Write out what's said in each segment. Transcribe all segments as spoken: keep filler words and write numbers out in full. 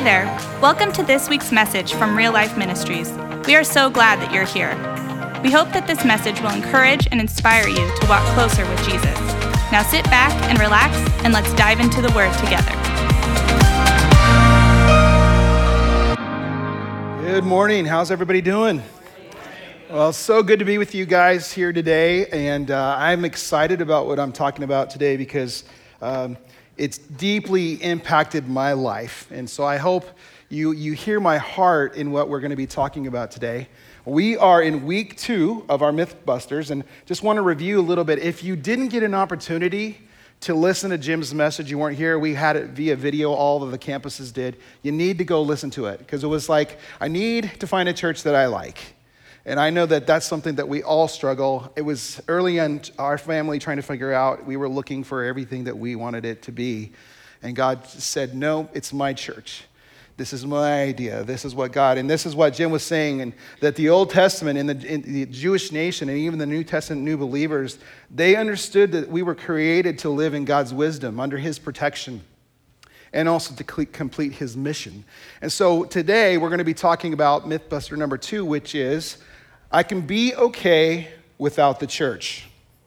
there, welcome to this week's message from Real Life Ministries. We are so glad that you're here. We hope that this message will encourage and inspire you to walk closer with Jesus. Now sit back and relax, and let's dive into the Word together. Good morning. How's everybody doing? Well, it's so good to be with you guys here today, and uh, I'm excited about what I'm talking about today because um, it's deeply impacted my life, and so I hope you you hear my heart in what we're going to be talking about today. We are in week two of our Mythbusters, and just want to review a little bit. If you didn't get an opportunity to listen to Jim's message, you weren't here, we had it via video, all of the campuses did, you need to go listen to it, because it was like, I need to find a church that I like. And I know that that's something that we all struggle. It was early in our family trying to figure out, we were looking for everything that we wanted it to be. And God said, no, it's my church. This is my idea. This is what God, and this is what Jim was saying, and that the Old Testament and the, in the Jewish nation and even the New Testament new believers, they understood that we were created to live in God's wisdom, under his protection, and also to complete his mission. And so today we're going to be talking about Mythbuster number two, which is, I can be okay without the church.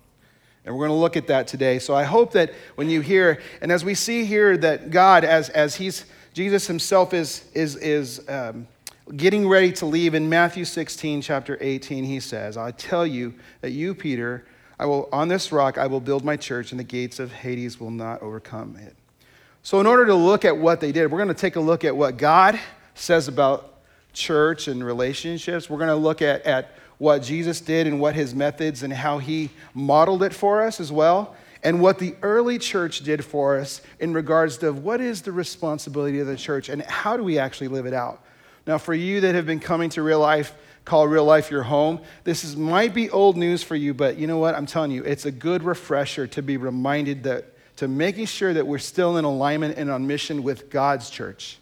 And we're going to look at that today. So I hope that when you hear, and as we see here that God, as as he's, Jesus himself is, is, is um, getting ready to leave, in Matthew sixteen, chapter eighteen, he says, I tell you that you, Peter, I will on this rock I will build my church, and the gates of Hades will not overcome it. So in order to look at what they did, we're going to take a look at what God says about church and relationships. We're going to look at, at what Jesus did and what his methods and how he modeled it for us as well, and what the early church did for us in regards to what is the responsibility of the church and how do we actually live it out. Now, for you that have been coming to Real Life, call Real Life your home, this is might be old news for you, but you know what? I'm telling you, it's a good refresher to be reminded that, to making sure that we're still in alignment and on mission with God's church.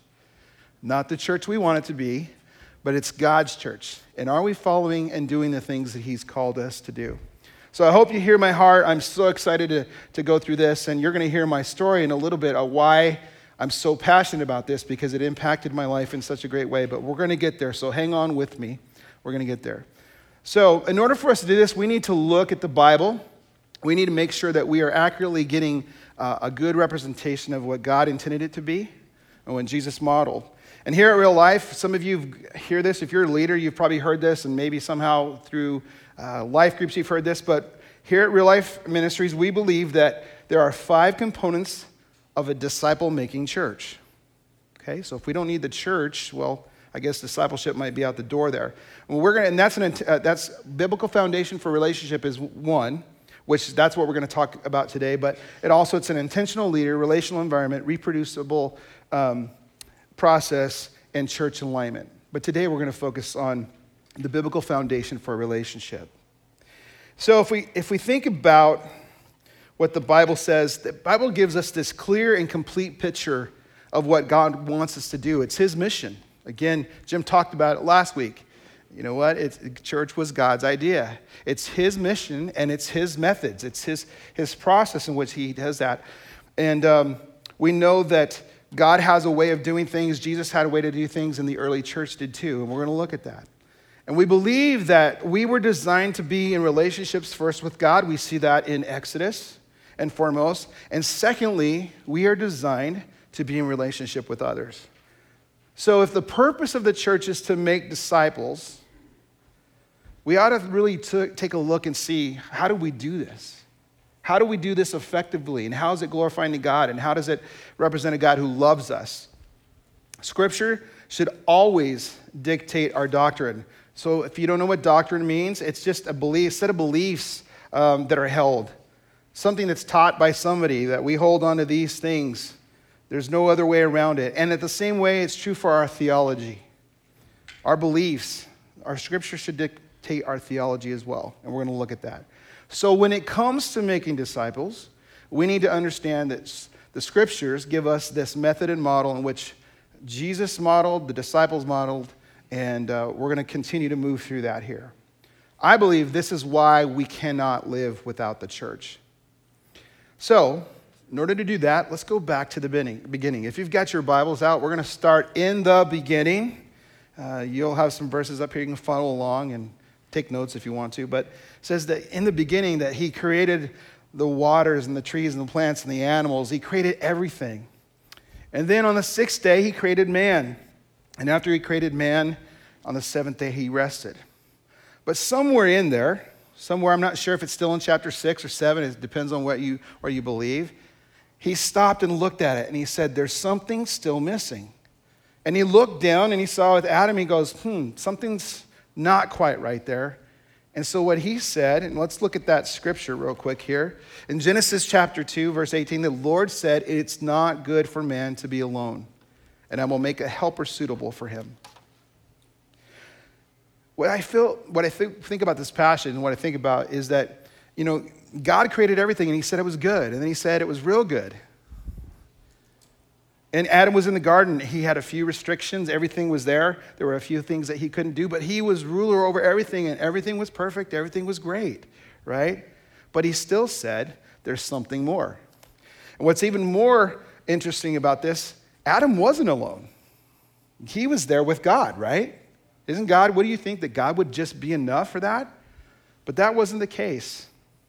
Not the church we want it to be, but it's God's church. And are we following and doing the things that he's called us to do? So I hope you hear my heart. I'm so excited to, to go through this, and you're going to hear my story in a little bit of why I'm so passionate about this, because it impacted my life in such a great way. But we're going to get there, so hang on with me. We're going to get there. So in order for us to do this, we need to look at the Bible. We need to make sure that we are accurately getting uh, a good representation of what God intended it to be and what Jesus modeled. And here at Real Life, some of you hear this. If you're a leader, you've probably heard this, and maybe somehow through uh, life groups you've heard this. But here at Real Life Ministries, we believe that there are five components of a disciple-making church. Okay, so if we don't need the church, well, I guess discipleship might be out the door there. And we're gonna, and that's an uh, that's biblical foundation for relationship is one, which that's what we're going to talk about today. But it also it's an intentional leader, relational environment, reproducible Um, process, and church alignment. But today we're going to focus on the biblical foundation for a relationship. So if we if we think about what the Bible says, the Bible gives us this clear and complete picture of what God wants us to do. It's his mission. Again, Jim talked about it last week. You know what? It's, church was God's idea. It's his mission, and it's his methods. It's his, his process in which he does that. And um, we know that God has a way of doing things. Jesus had a way to do things, and the early church did too. And we're going to look at that. And we believe that we were designed to be in relationships first with God. We see that in Exodus and foremost. And secondly, we are designed to be in relationship with others. So if the purpose of the church is to make disciples, we ought to really t- take a look and see, how do we do this? How do we do this effectively? And how is it glorifying to God? And how does it represent a God who loves us? Scripture should always dictate our doctrine. So if you don't know what doctrine means, it's just a belief, set of beliefs um, that are held. Something that's taught by somebody, that we hold on to these things. There's no other way around it. And at the same way, it's true for our theology. Our beliefs, our scripture should dictate our theology as well. And we're going to look at that. So when it comes to making disciples, we need to understand that the scriptures give us this method and model in which Jesus modeled, the disciples modeled, and uh, we're going to continue to move through that here. I believe this is why we cannot live without the church. So in order to do that, let's go back to the beginning. If you've got your Bibles out, we're going to start in the beginning. Uh, you'll have some verses up here you can follow along and take notes if you want to. But it says that in the beginning that he created the waters and the trees and the plants and the animals. He created everything. And then on the sixth day, he created man. And after he created man, on the seventh day, he rested. But somewhere in there, somewhere, I'm not sure if it's still in chapter six or seven, it depends on what you, where you believe, he stopped and looked at it and he said, there's something still missing. And he looked down and he saw with Adam, he goes, hmm, something's not quite right there. And so what he said, and let's look at that scripture real quick here. In Genesis chapter two, verse eighteen, the Lord said, it's not good for man to be alone, and I will make a helper suitable for him. What I feel, what I think, think about this passage and what I think about is that, you know, God created everything and he said it was good. And then he said it was real good. And Adam was in the garden. He had a few restrictions. Everything was there. There were a few things that he couldn't do, but he was ruler over everything and everything was perfect. Everything was great, right? But he still said there's something more. And what's even more interesting about this, Adam wasn't alone. He was there with God, right? Isn't God, what do you think, that God would just be enough for that? But that wasn't the case.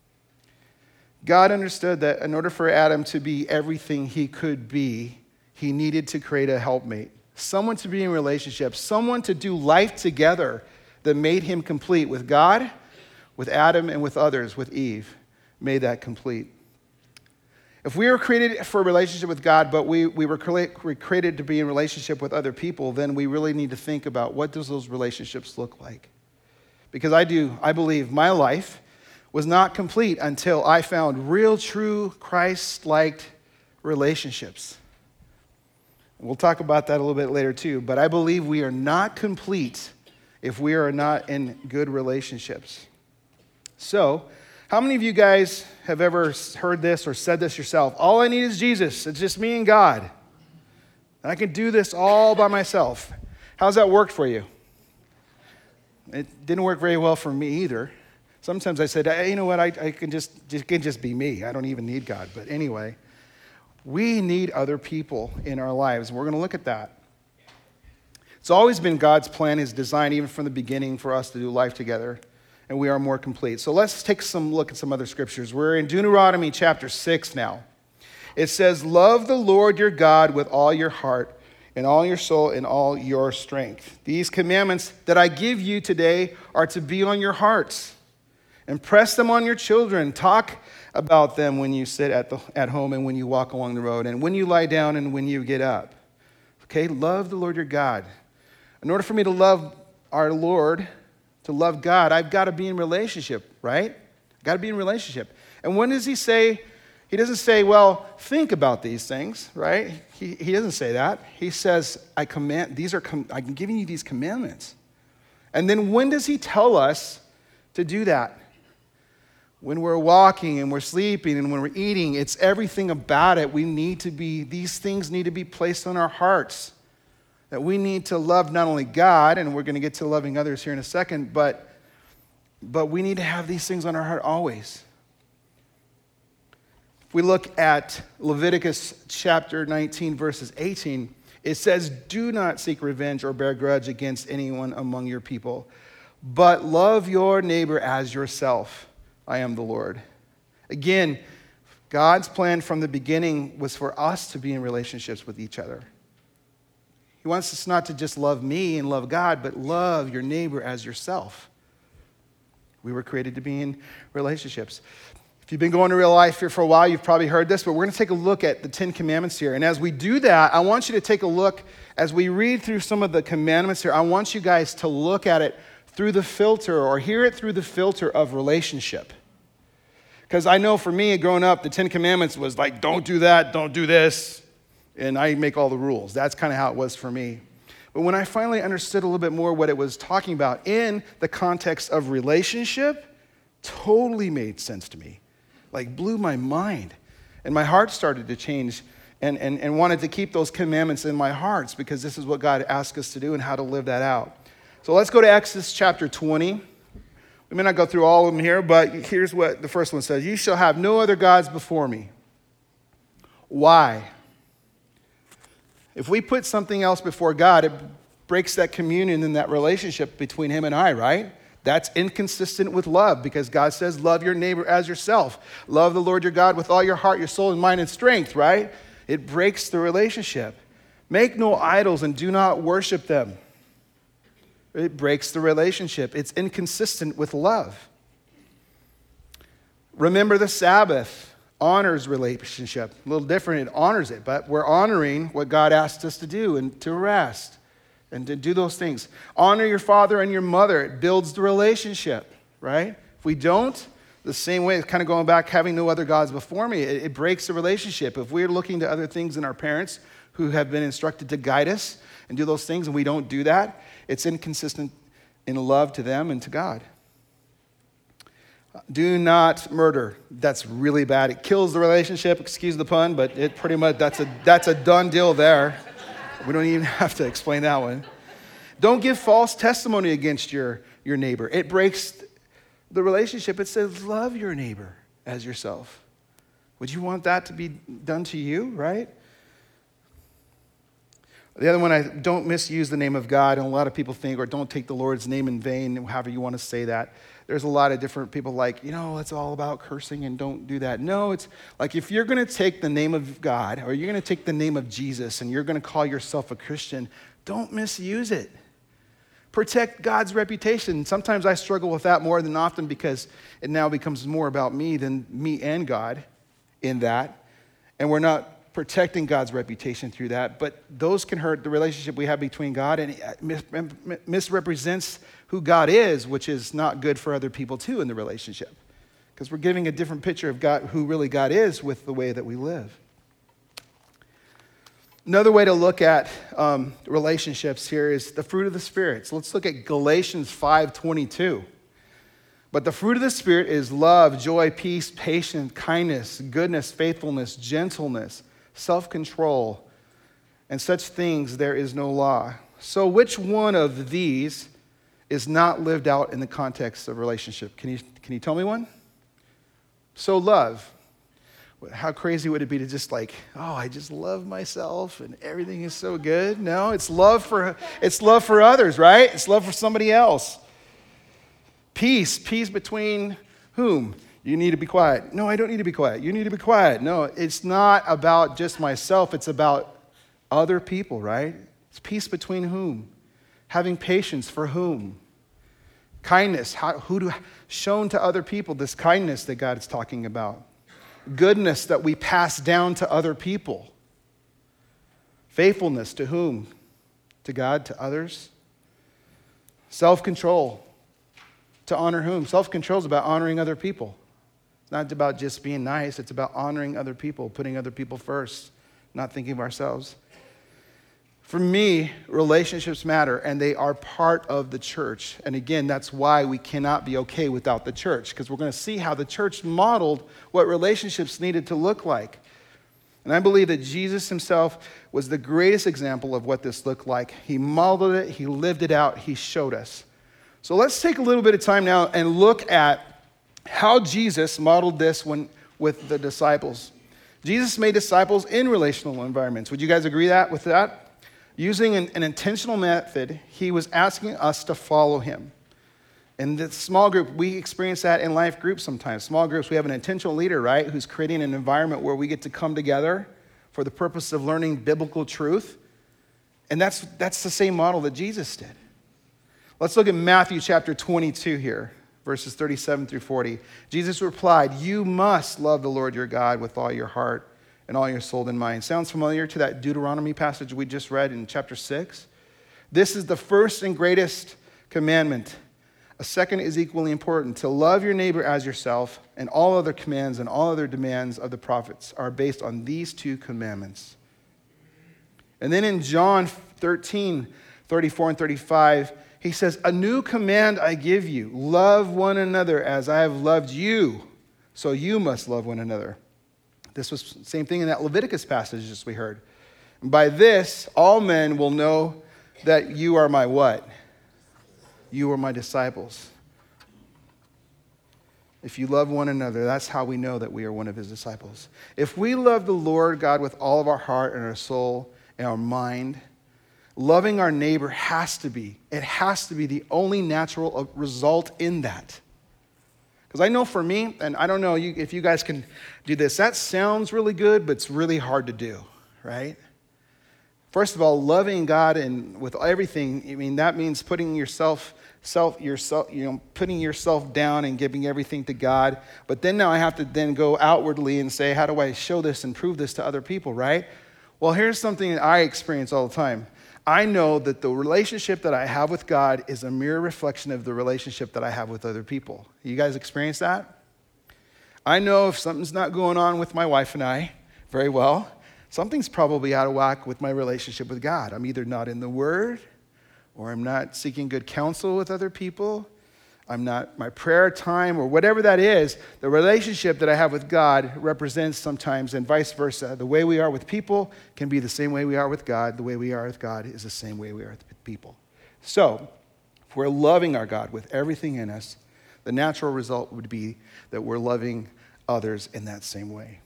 God understood that in order for Adam to be everything he could be, he needed to create a helpmate, someone to be in relationship, someone to do life together that made him complete with God, with Adam, and with others, with Eve, made that complete. If we were created for a relationship with God, but we, we were created to be in relationship with other people, then we really need to think about what does those relationships look like? Because I do, I believe my life was not complete until I found real, true, Christ-like relationships. We'll talk about that a little bit later too, but I believe we are not complete if we are not in good relationships. So, how many of you guys have ever heard this or said this yourself? All I need is Jesus. It's just me and God. And I can do this all by myself. How's that worked for you? It didn't work very well for me either. Sometimes I said, hey, you know what, I, I can just, it can just be me. I don't even need God. But anyway, we need other people in our lives. We're going to look at that. It's always been God's plan, his design, even from the beginning, for us to do life together, and we are more complete. So let's take some look at some other scriptures. We're in Deuteronomy chapter six now. It says, love the Lord your God with all your heart and all your soul and all your strength. These commandments that I give you today are to be on your hearts. Impress them on your children. Talk about them when you sit at, the, at home and when you walk along the road and when you lie down and when you get up. Okay, love the Lord your God. In order for me to love our Lord, to love God, I've got to be in relationship, right? I've got to be in relationship. And when does he say, he doesn't say, well, think about these things, right? He, he doesn't say that. He says, I command, these are, com- I'm giving you these commandments. And then when does he tell us to do that? When we're walking and we're sleeping and when we're eating, it's everything about it. We need to be, these things need to be placed on our hearts. That we need to love not only God, and we're going to get to loving others here in a second, but, but we need to have these things on our heart always. If we look at Leviticus chapter nineteen, verses eighteen, it says, do not seek revenge or bear grudge against anyone among your people, but love your neighbor as yourself. I am the Lord. Again, God's plan from the beginning was for us to be in relationships with each other. He wants us not to just love me and love God, but love your neighbor as yourself. We were created to be in relationships. If you've been going to real life here for a while, you've probably heard this, but we're going to take a look at the Ten Commandments here. And as we do that, I want you to take a look, as we read through some of the commandments here, I want you guys to look at it through the filter or hear it through the filter of relationship. Because I know for me, growing up, the Ten Commandments was like, don't do that, don't do this, and I make all the rules. That's kind of how it was for me. But when I finally understood a little bit more what it was talking about in the context of relationship, totally made sense to me. Like blew my mind. And my heart started to change and, and, and wanted to keep those commandments in my hearts because this is what God asked us to do and how to live that out. So let's go to Exodus chapter twenty. We may not go through all of them here, but here's what the first one says. You shall have no other gods before me. Why? If we put something else before God, it breaks that communion and that relationship between him and I, right? That's inconsistent with love because God says, love your neighbor as yourself. Love the Lord your God with all your heart, your soul, and mind and strength, right? It breaks the relationship. Make no idols and do not worship them. It breaks the relationship. It's inconsistent with love. Remember the Sabbath. Honors relationship. A little different, it honors it, but we're honoring what God asked us to do and to rest and to do those things. Honor your father and your mother. It builds the relationship, right? If we don't, the same way, it's kind of going back, having no other gods before me, it, it breaks the relationship. If we're looking to other things in our parents who have been instructed to guide us and do those things and we don't do that, it's inconsistent in love to them and to God. Do not murder. That's really bad. It kills the relationship, excuse the pun, but it pretty much, that's a, that's a done deal there. We don't even have to explain that one. Don't give false testimony against your, your neighbor. It breaks the relationship. It says, love your neighbor as yourself. Would you want that to be done to you, right? The other one, I don't misuse the name of God, and a lot of people think, or don't take the Lord's name in vain, however you want to say that. There's a lot of different people like, you know, it's all about cursing and don't do that. No, it's like if you're going to take the name of God or you're going to take the name of Jesus and you're going to call yourself a Christian, don't misuse it. Protect God's reputation. Sometimes I struggle with that more than often because it now becomes more about me than me and God in that. And we're not protecting God's reputation through that, but those can hurt the relationship we have between God, and it mis- misrepresents who God is, which is not good for other people too in the relationship, because we're giving a different picture of God, who really God is, with the way that we live. Another way to look at um, relationships here is the fruit of the Spirit. So let's look at Galatians five twenty-two. But the fruit of the Spirit is love, joy, peace, patience, kindness, goodness, faithfulness, gentleness, self-control, and such things there is no law. So which one of these is not lived out in the context of relationship? Can you, can you tell me one? So love. How crazy would it be to just like, oh, I just love myself and everything is so good? No, it's love for, it's love for others, right? It's love for somebody else. Peace, peace between whom? You need to be quiet. No, I don't need to be quiet. You need to be quiet. No, it's not about just myself. It's about other people, right? It's peace between whom? Having patience for whom? Kindness, how, who do, shown to other people, this kindness that God is talking about. Goodness that we pass down to other people. Faithfulness to whom? To God, to others. Self-control. To honor whom? Self-control is about honoring other people. It's not about just being nice. It's about honoring other people, putting other people first, not thinking of ourselves. For me, relationships matter, and they are part of the church. And again, that's why we cannot be okay without the church, because we're going to see how the church modeled what relationships needed to look like. And I believe that Jesus himself was the greatest example of what this looked like. He modeled it, he lived it out, he showed us. So let's take a little bit of time now and look at how Jesus modeled this when, with the disciples. Jesus made disciples in relational environments. Would you guys agree that with that? Using an, an intentional method, he was asking us to follow him. In the small group, we experience that in life groups sometimes. Small groups, we have an intentional leader, right, who's creating an environment where we get to come together for the purpose of learning biblical truth. And that's, that's the same model that Jesus did. Let's look at Matthew chapter twenty-two here, verses thirty-seven through forty. Jesus replied, "You must love the Lord your God with all your heart and all your soul and mind." Sounds familiar to that Deuteronomy passage we just read in chapter six? This is the first and greatest commandment. A second is equally important: to love your neighbor as yourself, and all other commands and all other demands of the prophets are based on these two commandments. And then in John thirteen, thirty-four and thirty-five, he says, "A new command I give you, love one another as I have loved you, so you must love one another." This was the same thing in that Leviticus passage as we heard. "By this, all men will know that you are my" what? "You are my disciples." If you love one another, that's how we know that we are one of his disciples. If we love the Lord God with all of our heart and our soul and our mind, loving our neighbor has to be, it has to be the only natural result in that. Because I know for me, and I don't know if you guys can do this, that sounds really good, but it's really hard to do, right? First of all, loving God and with everything, I mean, that means putting yourself Self, yourself, you know, putting yourself down and giving everything to God. But then now I have to then go outwardly and say, how do I show this and prove this to other people, right? Well, here's something that I experience all the time. I know that the relationship that I have with God is a mere reflection of the relationship that I have with other people. You guys experience that? I know if something's not going on with my wife and I very well, something's probably out of whack with my relationship with God. I'm either not in the Word, or I'm not seeking good counsel with other people, I'm not, my prayer time, or whatever that is, the relationship that I have with God represents sometimes, and vice versa. The way we are with people can be the same way we are with God. The way we are with God is the same way we are with people. So, if we're loving our God with everything in us, the natural result would be that we're loving others in that same way.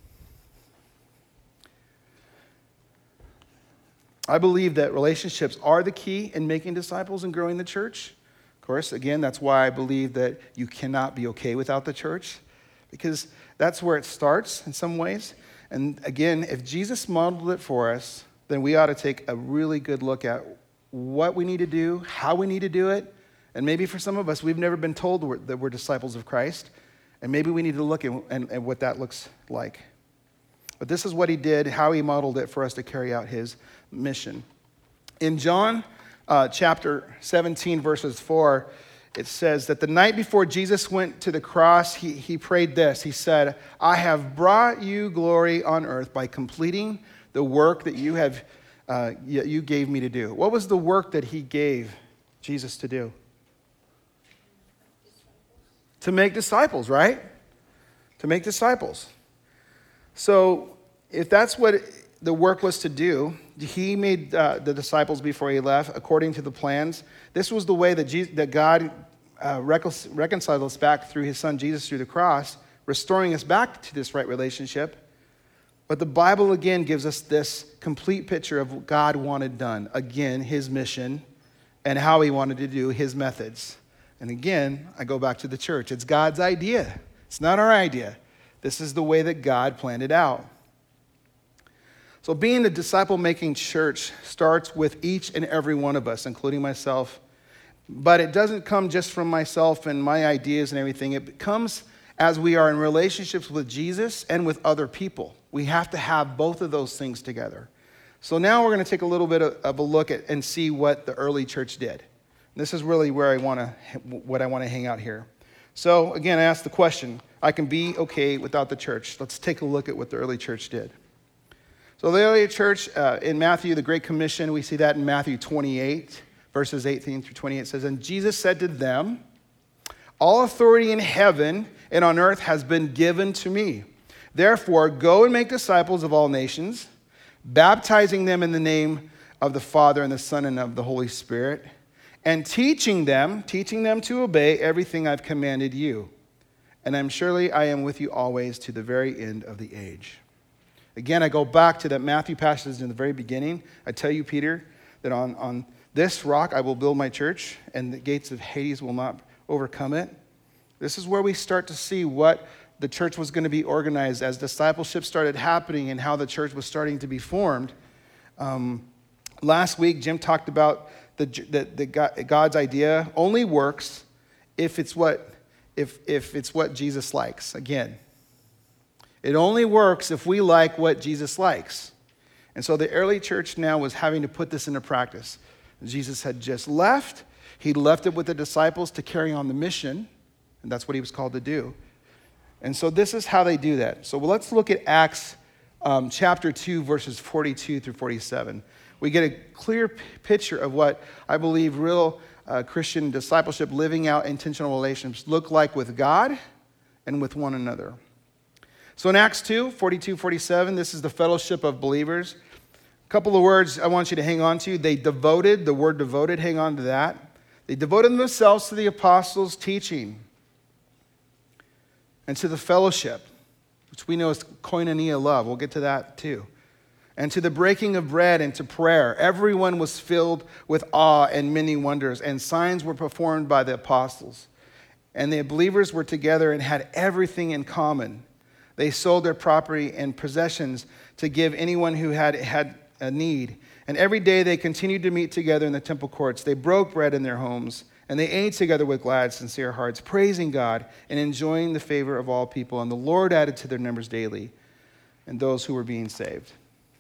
I believe that relationships are the key in making disciples and growing the church. Of course, again, that's why I believe that you cannot be okay without the church, because that's where it starts in some ways. And again, if Jesus modeled it for us, then we ought to take a really good look at what we need to do, how we need to do it. And maybe for some of us, we've never been told we're, that we're disciples of Christ. And maybe we need to look at, at, at what that looks like. But this is what he did, how he modeled it for us to carry out his mission. In John uh, chapter seventeen, verses four, it says that the night before Jesus went to the cross, he, he prayed this. He said, I have brought you glory on earth by completing the work that you have uh, you gave me to do. What was the work that he gave Jesus to do? To make disciples, right? To make disciples. So if that's what the work was to do, he made uh, the disciples before he left according to the plans. This was the way that, Jesus, that God uh, recon- reconciled us back through his son Jesus through the cross, restoring us back to this right relationship. But the Bible again gives us this complete picture of what God wanted done. Again, his mission and how he wanted to do his methods. And again, I go back to the church. It's God's idea. It's not our idea. This is the way that God planned it out. So being a disciple-making church starts with each and every one of us, including myself. But it doesn't come just from myself and my ideas and everything. It comes as we are in relationships with Jesus and with other people. We have to have both of those things together. So now we're going to take a little bit of a look at and see what the early church did. This is really where I want to, what I want to hang out here. So again, I asked the question, I can be okay without the church. Let's take a look at what the early church did. So the early church, uh, in Matthew, the Great Commission, we see that in Matthew twenty-eight, verses eighteen through twenty-eight, says, and Jesus said to them, all authority in heaven and on earth has been given to me. Therefore, go and make disciples of all nations, baptizing them in the name of the Father and the Son and of the Holy Spirit, and teaching them, teaching them to obey everything I've commanded you. And I'm surely I am with you always to the very end of the age. Again, I go back to that Matthew passage in the very beginning. I tell you, Peter, that on, on this rock I will build my church, and the gates of Hades will not overcome it. This is where we start to see what the church was going to be organized as discipleship started happening and how the church was starting to be formed. Um, last week, Jim talked about the, the, the God's idea only works if it's what if if it's what Jesus likes. Again, it only works if we like what Jesus likes. And so the early church now was having to put this into practice. Jesus had just left. He left it with the disciples to carry on the mission, and that's what he was called to do. And so this is how they do that. So let's look at Acts um, chapter two, verses forty-two through forty-seven. We get a clear p- picture of what I believe real uh, Christian discipleship, living out intentional relationships, look like with God and with one another. So in Acts two, forty-two, forty-seven, this is the fellowship of believers. A couple of words I want you to hang on to. They devoted, the word devoted, hang on to that. They devoted themselves to the apostles' teaching and to the fellowship, which we know is koinonia love. We'll get to that too. And to the breaking of bread and to prayer. Everyone was filled with awe and many wonders, and signs were performed by the apostles. And the believers were together and had everything in common. They sold their property and possessions to give anyone who had had a need. And every day they continued to meet together in the temple courts. They broke bread in their homes, and they ate together with glad, sincere hearts, praising God and enjoying the favor of all people. And the Lord added to their numbers daily and those who were being saved.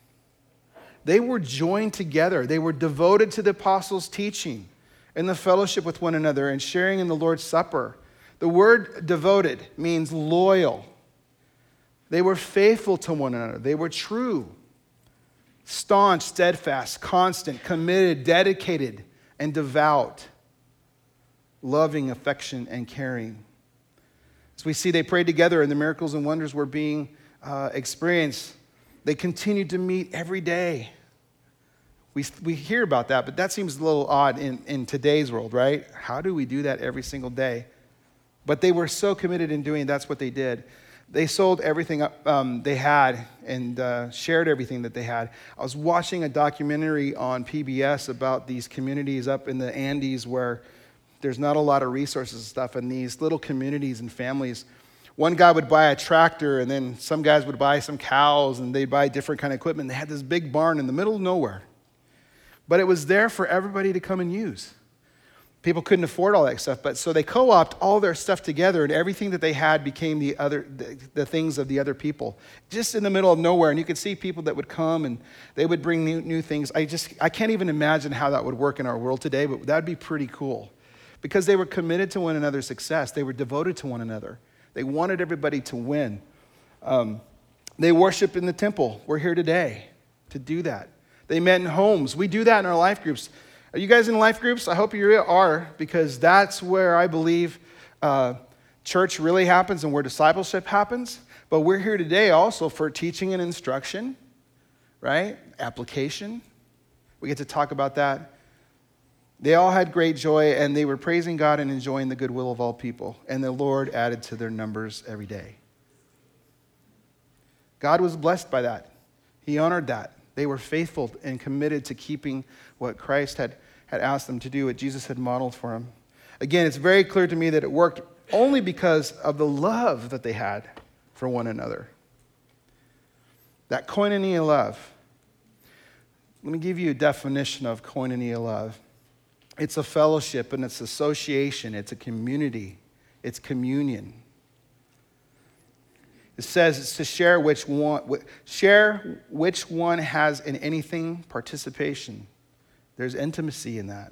They were joined together. They were devoted to the apostles' teaching and the fellowship with one another and sharing in the Lord's Supper. The word devoted means loyal. They were faithful to one another. They were true, staunch, steadfast, constant, committed, dedicated, and devout, loving, affection, and caring. As we see, they prayed together and the miracles and wonders were being uh, experienced. They continued to meet every day. We, we hear about that, but that seems a little odd in, in today's world, right? How do we do that every single day? But they were so committed in doing it, that's what they did. They sold everything um, they had and uh, shared everything that they had. I was watching a documentary on P B S about these communities up in the Andes where there's not a lot of resources and stuff, and these little communities and families. One guy would buy a tractor, and then some guys would buy some cows, and they'd buy different kind of equipment. They had this big barn in the middle of nowhere. But it was there for everybody to come and use. People couldn't afford all that stuff, but so they co-opted all their stuff together, and everything that they had became the other, the, the things of the other people, just in the middle of nowhere. And you could see people that would come, and they would bring new, new things. I just, I can't even imagine how that would work in our world today, but that'd be pretty cool. Because they were committed to one another's success. They were devoted to one another. They wanted everybody to win. Um, they worship in the temple. We're here today to do that. They met in homes. We do that in our life groups. Are you guys in life groups? I hope you are, because that's where I believe uh, church really happens and where discipleship happens. But we're here today also for teaching and instruction, right? Application. We get to talk about that. They all had great joy, and they were praising God and enjoying the goodwill of all people. And the Lord added to their numbers every day. God was blessed by that. He honored that. They were faithful and committed to keeping what Christ had, had asked them to do, what Jesus had modeled for them. Again, it's very clear to me that it worked only because of the love that they had for one another. That koinonia love. Let me give you a definition of koinonia love. It's a fellowship and it's association. It's a community. It's communion. It says it's to share which one, share which one has in anything participation. There's intimacy in that.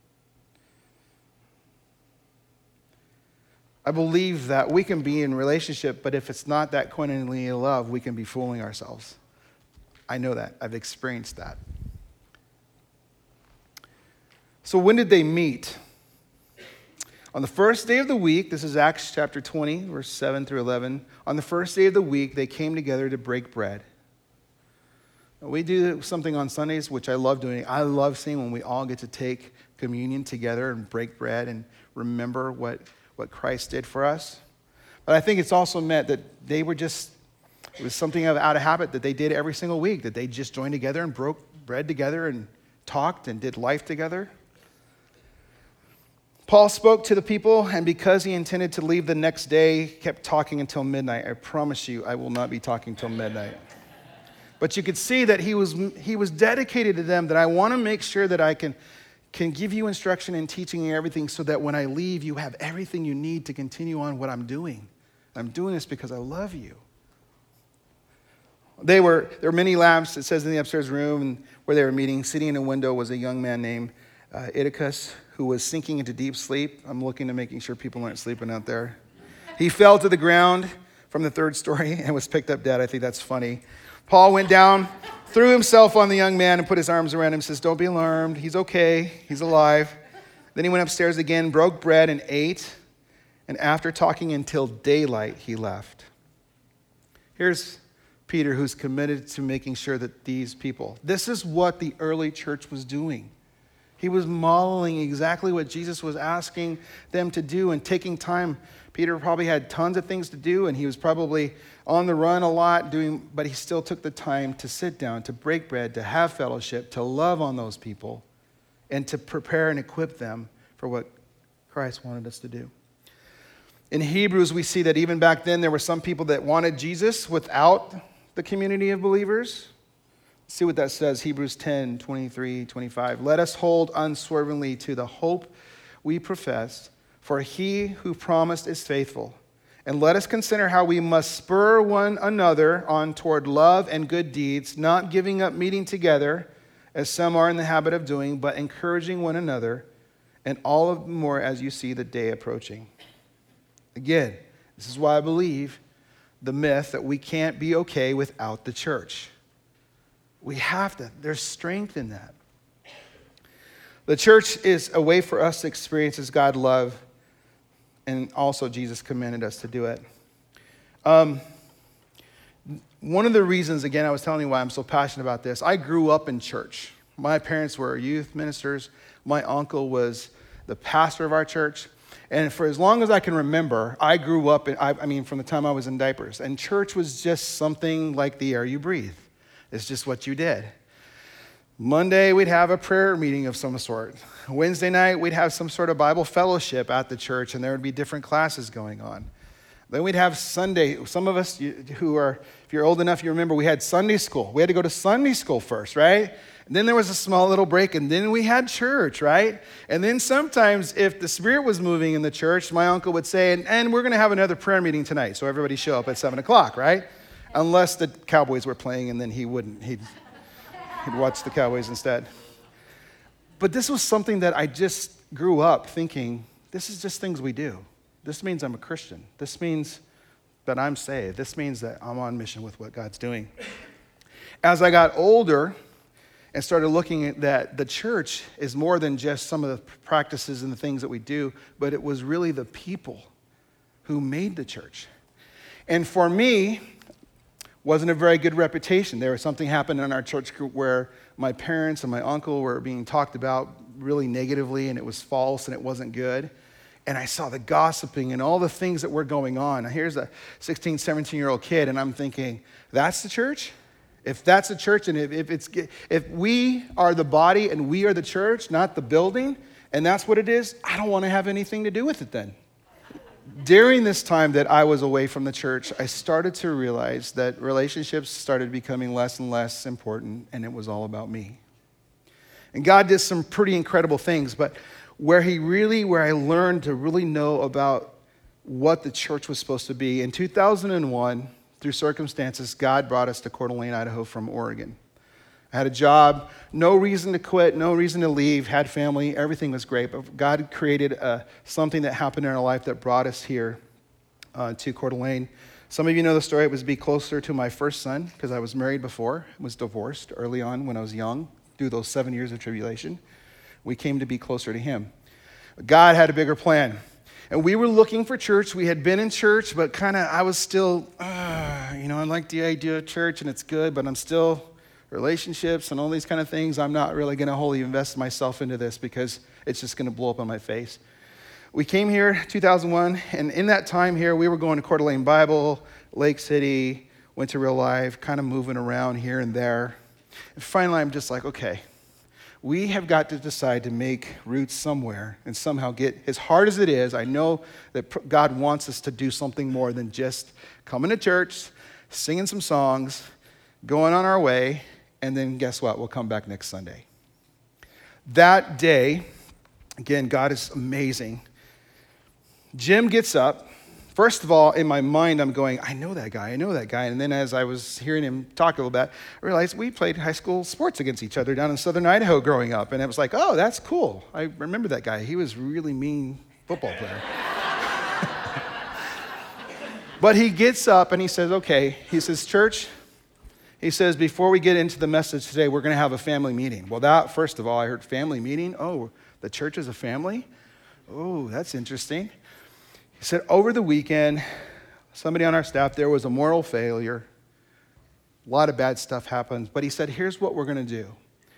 I believe that we can be in relationship, but if it's not that koinonia love, we can be fooling ourselves. I know that. I've experienced that. So when did they meet? On the first day of the week, this is Acts chapter twenty, verse seven through eleven. On the first day of the week, they came together to break bread. We do something on Sundays, which I love doing. I love seeing when we all get to take communion together and break bread and remember what, what Christ did for us. But I think it's also meant that they were just, it was something out of habit that they did every single week, that they just joined together and broke bread together and talked and did life together. Paul spoke to the people, and because he intended to leave the next day, kept talking until midnight. I promise you, I will not be talking till midnight. But you could see that he was he was dedicated to them, that I want to make sure that I can, can give you instruction and teaching and everything so that when I leave, you have everything you need to continue on what I'm doing. I'm doing this because I love you. They were, there were many lamps, it says in the upstairs room and where they were meeting. Sitting in a window was a young man named uh, Eutychus, who was sinking into deep sleep. I'm looking to making sure people aren't sleeping out there. He fell to the ground from the third story and was picked up dead. I think that's funny. Paul went down, threw himself on the young man and put his arms around him and says, "Don't be alarmed. He's okay. He's alive." Then he went upstairs again, broke bread and ate. And after talking until daylight, he left. Here's Peter, who's committed to making sure that these people, this is what the early church was doing. He was modeling exactly what Jesus was asking them to do and taking time. Peter probably had tons of things to do, and he was probably on the run a lot, doing, but he still took the time to sit down, to break bread, to have fellowship, to love on those people, and to prepare and equip them for what Christ wanted us to do. In Hebrews, we see that even back then, there were some people that wanted Jesus without the community of believers. Let's see what that says, Hebrews ten, twenty-three, twenty-five. Let us hold unswervingly to the hope we profess, for he who promised is faithful. And let us consider how we must spur one another on toward love and good deeds, not giving up meeting together, as some are in the habit of doing, but encouraging one another, and all of the more as you see the day approaching. Again, this is why I believe the myth that we can't be okay without the church. We have to. There's strength in that. The church is a way for us to experience as God love, and also Jesus commanded us to do it. Um, one of the reasons, again, I was telling you why I'm so passionate about this. I grew up in church. My parents were youth ministers. My uncle was the pastor of our church. And for as long as I can remember, I grew up, in, I, I mean, from the time I was in diapers. And church was just something like the air you breathe. It's just what you did. Monday, we'd have a prayer meeting of some sort. Wednesday night, we'd have some sort of Bible fellowship at the church, and there would be different classes going on. Then we'd have Sunday. Some of us who are, if you're old enough, you remember we had Sunday school. We had to go to Sunday school first, right? And then there was a small little break, and then we had church, right? And then sometimes if the Spirit was moving in the church, my uncle would say, and, and we're going to have another prayer meeting tonight, so everybody show up at seven o'clock, right? Unless the Cowboys were playing, and then he wouldn't. He'd, he'd watch the Cowboys instead. But this was something that I just grew up thinking, this is just things we do. This means I'm a Christian. This means that I'm saved. This means that I'm on mission with what God's doing. As I got older and started looking at that, the church is more than just some of the practices and the things that we do, but it was really the people who made the church. And for me, wasn't a very good reputation. There was something happened in our church group where my parents and my uncle were being talked about really negatively, and it was false and it wasn't good. And I saw the gossiping and all the things that were going on. Now, here's a sixteen, seventeen-year-old kid, and I'm thinking, that's the church? If that's the church, and if, if it's if we are the body and we are the church, not the building, and that's what it is, I don't want to have anything to do with it then. During this time that I was away from the church, I started to realize that relationships started becoming less and less important, and it was all about me. And God did some pretty incredible things, but where he really, where I learned to really know about what the church was supposed to be, in two thousand one, through circumstances, God brought us to Coeur d'Alene, Idaho from Oregon. I had a job, no reason to quit, no reason to leave, had family, everything was great. But God created uh, something that happened in our life that brought us here uh, to Coeur d'Alene. Some of you know the story. It was to be closer to my first son, because I was married before, was divorced early on when I was young, through those seven years of tribulation. We came to be closer to him. God had a bigger plan. And we were looking for church. We had been in church, but kind of, I was still, uh, you know, I like the idea of church, and it's good, but I'm still... relationships and all these kind of things, I'm not really going to wholly invest myself into this because it's just going to blow up on my face. We came here two thousand one, and in that time here, we were going to Coeur d'Alene Bible, Lake City, went to Real Life, kind of moving around here and there. And finally, I'm just like, okay, we have got to decide to make roots somewhere and somehow get, as hard as it is, I know that God wants us to do something more than just coming to church, singing some songs, going on our way, and then guess what? We'll come back next Sunday. That day, again, God is amazing. Jim gets up. First of all, in my mind, I'm going, I know that guy, I know that guy. And then as I was hearing him talk a little bit, I realized we played high school sports against each other down in southern Idaho growing up. And it was like, oh, that's cool. I remember that guy. He was a really mean football player. But he gets up and he says, okay, he says, church, he says, before we get into the message today, we're going to have a family meeting. Well, that, first of all, I heard family meeting. Oh, the church is a family? Oh, that's interesting. He said, over the weekend, somebody on our staff, there was a moral failure. A lot of bad stuff happened. But he said, here's what we're going to do.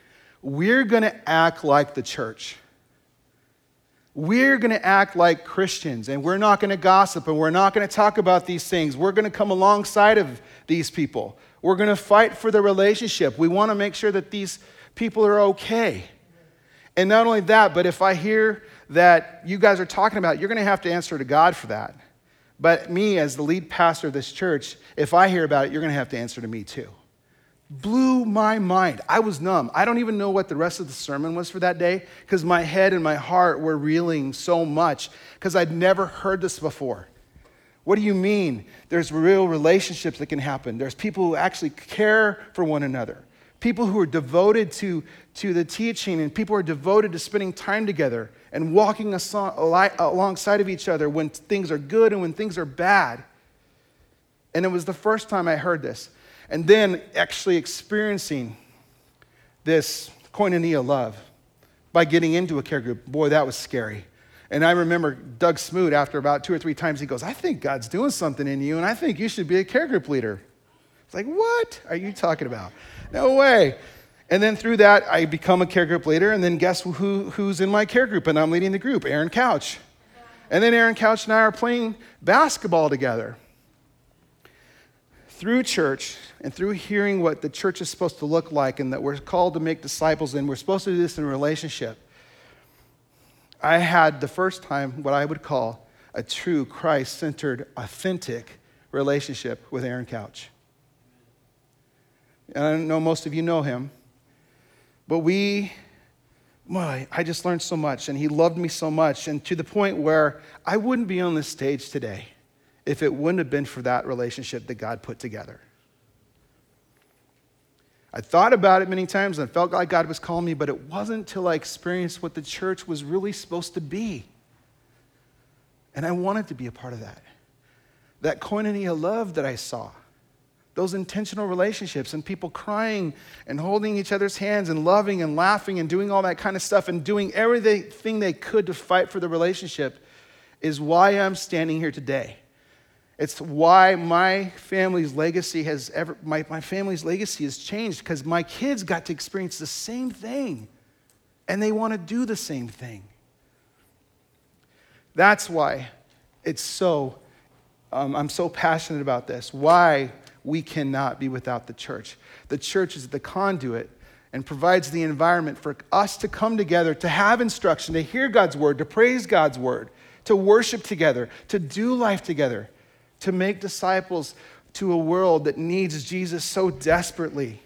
we're going to act like the church. We're going to act like Christians, and we're not going to gossip, and we're not going to talk about these things. We're going to come alongside of these people. We're going to fight for the relationship. We want to make sure that these people are okay. And not only that, but if I hear that you guys are talking about, you're going to have to answer to God for that. But me, as the lead pastor of this church, if I hear about it, you're going to have to answer to me too. Blew my mind. I was numb. I don't even know what the rest of the sermon was for that day because my head and my heart were reeling so much because I'd never heard this before. What do you mean? There's real relationships that can happen. There's people who actually care for one another. People who are devoted to, to the teaching, and people who are devoted to spending time together and walking alongside of each other when things are good and when things are bad. And it was the first time I heard this. And then actually experiencing this koinonia love by getting into a care group. Boy, that was scary. And I remember Doug Smoot, after about two or three times, he goes, I think God's doing something in you, and I think you should be a care group leader. It's like, what are you talking about? No way. And then through that, I become a care group leader, and then guess who, who's in my care group, and I'm leading the group? Aaron Couch. And then Aaron Couch and I are playing basketball together. Through church and through hearing what the church is supposed to look like and that we're called to make disciples and we're supposed to do this in a relationship, I had the first time what I would call a true Christ-centered, authentic relationship with Aaron Couch. And I know most of you know him, but we, boy, I just learned so much, and he loved me so much, and to the point where I wouldn't be on this stage today if it wouldn't have been for that relationship that God put together. I thought about it many times and I felt like God was calling me, but it wasn't until I experienced what the church was really supposed to be. And I wanted to be a part of that. That koinonia love that I saw. Those intentional relationships and people crying and holding each other's hands and loving and laughing and doing all that kind of stuff and doing everything they could to fight for the relationship is why I'm standing here today. It's why my family's legacy has ever, my, my family's legacy has changed, because my kids got to experience the same thing and they want to do the same thing. That's why it's so, um, I'm so passionate about this, why we cannot be without the church. The church is the conduit and provides the environment for us to come together, to have instruction, to hear God's word, to praise God's word, to worship together, to do life together, to make disciples to a world that needs Jesus so desperately.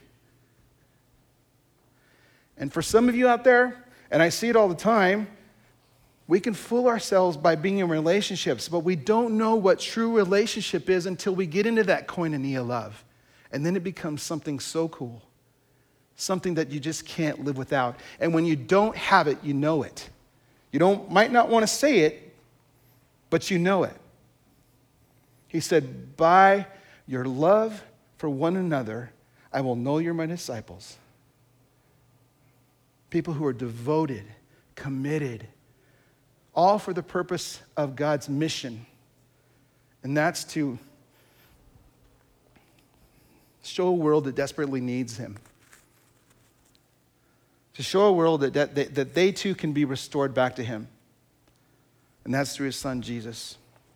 And for some of you out there, and I see it all the time, we can fool ourselves by being in relationships, but we don't know what true relationship is until we get into that koinonia love. And then it becomes something so cool, something that you just can't live without. And when you don't have it, you know it. You don't might not want to say it, but you know it. He said, by your love for one another, I will know you're my disciples. People who are devoted, committed, all for the purpose of God's mission. And that's to show a world that desperately needs him. To show a world that, that, that they too can be restored back to him. And that's through his son, Jesus.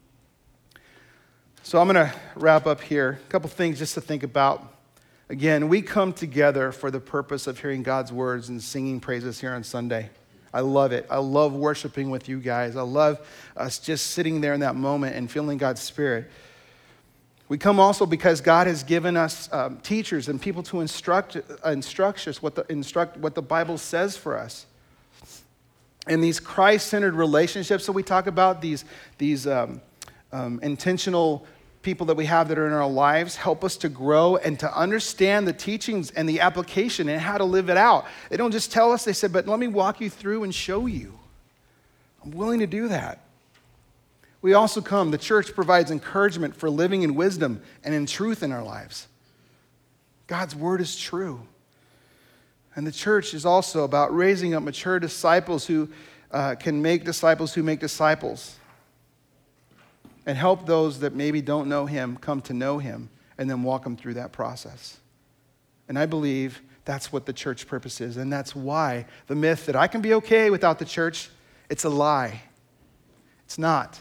So I'm going to wrap up here. A couple things just to think about. Again, we come together for the purpose of hearing God's words and singing praises here on Sunday. I love it. I love worshiping with you guys. I love us just sitting there in that moment and feeling God's Spirit. We come also because God has given us um, teachers and people to instruct, uh, instruct us what the, instruct what the Bible says for us. And these Christ-centered relationships that we talk about, these, these um, um, intentional people that we have that are in our lives, help us to grow and to understand the teachings and the application and how to live it out. They don't just tell us, they said, but let me walk you through and show you. I'm willing to do that. We also come, the church provides encouragement for living in wisdom and in truth in our lives. God's word is true. And the church is also about raising up mature disciples who uh, can make disciples who make disciples. And help those that maybe don't know him come to know him and then walk them through that process. And I believe That's what the church purpose is. And that's why the myth that I can be okay without the church, it's a lie. It's not.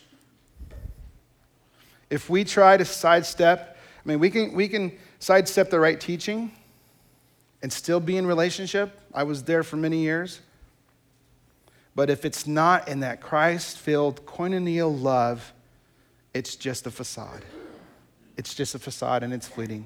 If we try to sidestep, I mean, we can we can sidestep the right teaching and still be in relationship. I was there for many years. But if it's not in that Christ-filled koinonia love, it's just a facade. It's just a facade and it's fleeting.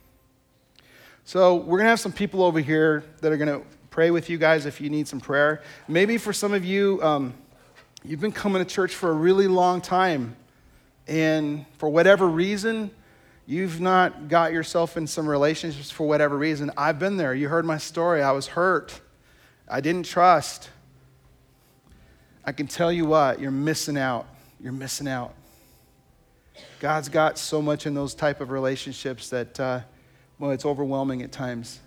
So we're going to have some people over here that are going to pray with you guys if you need some prayer. Maybe for some of you, um, you've been coming to church for a really long time. And for whatever reason, you've not got yourself in some relationships for whatever reason. I've been there. You heard my story. I was hurt. I didn't trust. I can tell you what, you're missing out. You're missing out. God's got so much in those type of relationships that, uh, well, it's overwhelming at times.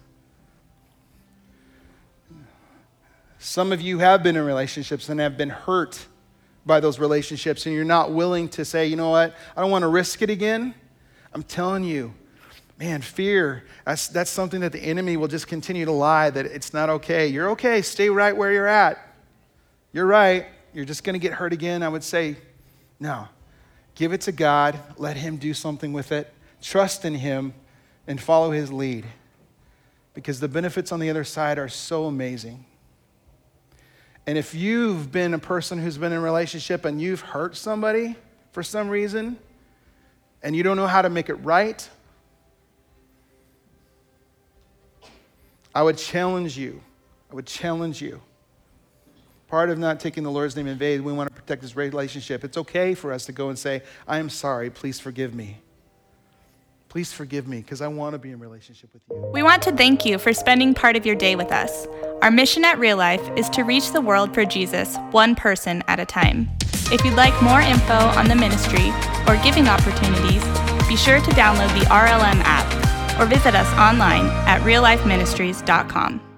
Some of you have been in relationships and have been hurt by those relationships, and you're not willing to say, you know what, I don't want to risk it again. I'm telling you, man, fear, that's, that's something that the enemy will just continue to lie, that it's not okay. You're okay, stay right where you're at. You're right, you're just going to get hurt again. I would say, no, give it to God, let him do something with it, trust in him, and follow his lead. Because the benefits on the other side are so amazing. And if you've been a person who's been in a relationship and you've hurt somebody for some reason, and you don't know how to make it right, I would challenge you. I would challenge you. Part of not taking the Lord's name in vain, we want to protect this relationship. It's okay for us to go and say, I am sorry, please forgive me. Please forgive me, because I want to be in relationship with you. We want to thank you for spending part of your day with us. Our mission at Real Life is to reach the world for Jesus, one person at a time. If you'd like more info on the ministry or giving opportunities, be sure to download the R L M app or visit us online at real life ministries dot com.